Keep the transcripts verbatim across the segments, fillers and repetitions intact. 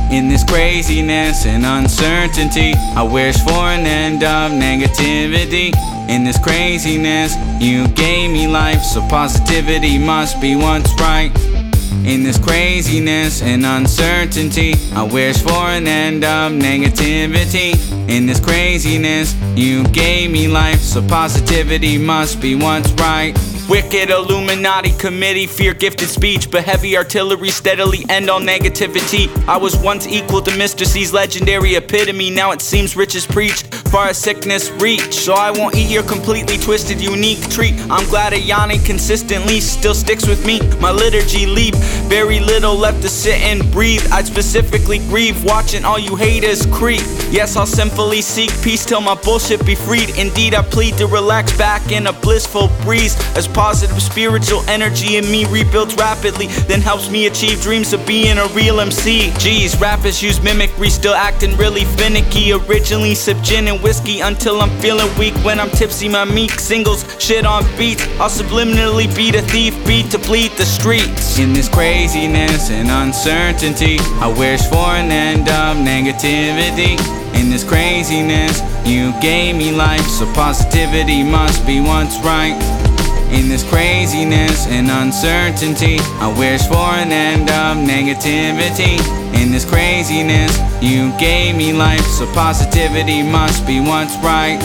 In this craziness and uncertainty, I wish for an end of negativity. In this craziness, you gave me life, so positivity must be what's right. In this craziness and uncertainty, I wish for an end of negativity. In this craziness, you gave me life, so positivity must be what's right. Wicked Illuminati committee, fear gifted speech, but heavy artillery steadily end all negativity. I was once equal to Mister C's legendary epitome, now it seems riches preach, far as sickness reach. So I won't eat your completely twisted unique treat. I'm glad Ayane consistently still sticks with me. My liturgy leap, very little left to sit and breathe. I'd specifically grieve watching all you haters creep. Yes, I'll sinfully seek peace till my bullshit be freed. Indeed, I plead to relax back in a blissful breeze, as positive spiritual energy in me rebuilds rapidly, then helps me achieve dreams of being a real M C. Geez, rappers use mimicry, still acting really finicky. Originally sip gin and whiskey until I'm feeling weak. When I'm tipsy, my meek singles shit on beats. I'll subliminally beat a thief beat to bleed the streets. In this craziness and uncertainty, I wish for an end of negativity. In this craziness, you gave me life, so positivity must be what's right. In this craziness and uncertainty, I wish for an end of negativity. In this craziness, you gave me life, so positivity must be what's right.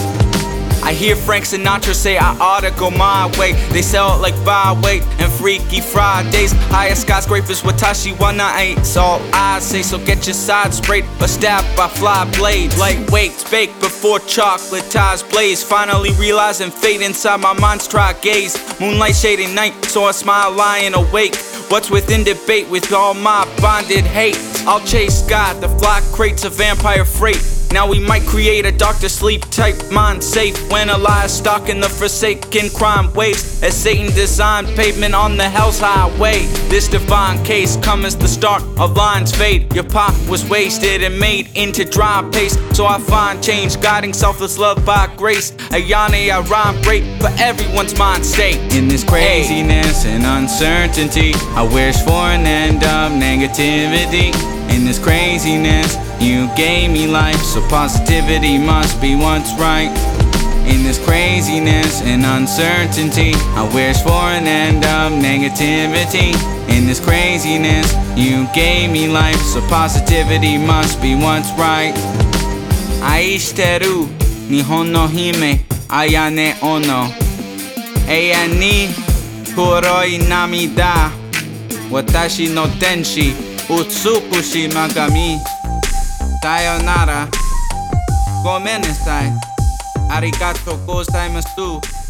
I hear Frank Sinatra say I oughta go my way. They sell it like Byway and Freaky Fridays. Higher skyscrapers, Watashi Wana ain't all I say. So get your side sprayed or stabbed by fly blades. Lightweight, baked before chocolate ties blaze. Finally realizing fate inside my mind's try gaze. Moonlight shading night, so I smile lying awake. What's within debate with all my bonded hate? I'll chase God, the fly crates of vampire freight. Now we might create a Doctor Sleep type mind safe when a lie is stalking the forsaken crime waves. As Satan designed pavement on the hell's highway, this divine case come as the start of lines fade. Your pop was wasted and made into dry paste, so I find change guiding selfless love by grace. Ayane, I rhyme great for everyone's mind state. In this craziness and uncertainty, I wish for an end of negativity. In this craziness, you gave me life, so positivity must be what's right. In this craziness and uncertainty, I wish for an end of negativity. In this craziness, you gave me life, so positivity must be what's right. Aishiteru Nihon no Hime Ayane Ono. Ella ni kuroi namida, watashi no tenshi Utsukushi Magami. Sayonara. Gomen nasai. Arigato gozaimasu.